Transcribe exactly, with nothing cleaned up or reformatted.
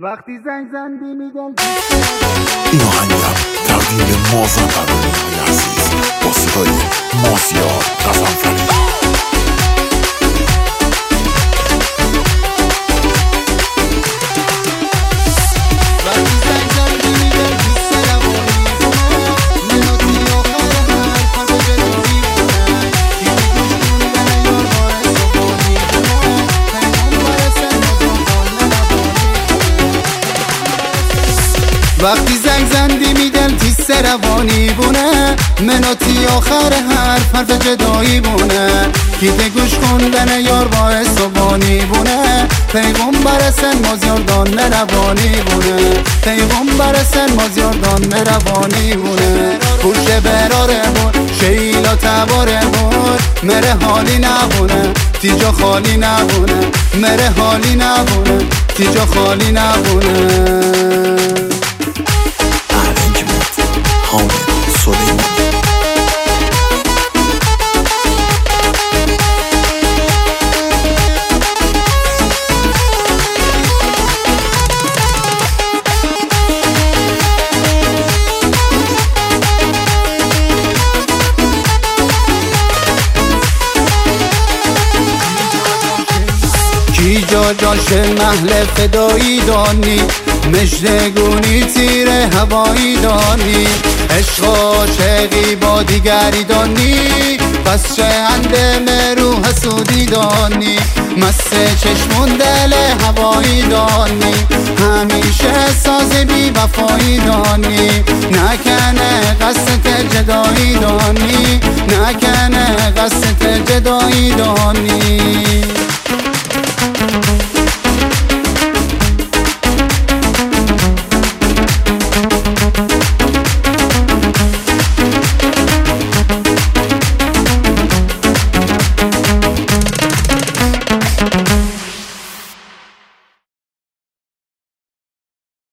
وقتی زنگ زندی میدن این آهنگم تقدیم مازن قراری های عزیز با صدای مازیار غضنفری. وقتی زنگ زندی میدل تیس روانی بونه مناتی آخر حرف حرف جدایی بونه کیت گوش خوندن یار باعث صبانی بونه پیغمبر سن مازیاردان روانی بونه پیغمبر سن مازیاردان روانی بونه پوش براره بون شیلا تباره بون مره حالی نبونه تیجا خالی نبونه مره حالی نبونه تیجا خالی نبونه. کی جا جاشه محل فدایی دانی مجدگونی تیر هوایی دانی عشق عاشقی با دیگری دانی پس چه اندم رو حسودی دانی مست چشمون دل هوایی دانی همیشه ساز بی وفایی دانی نکنه قصد جدایی دانی نکنه قصد جدایی دانی.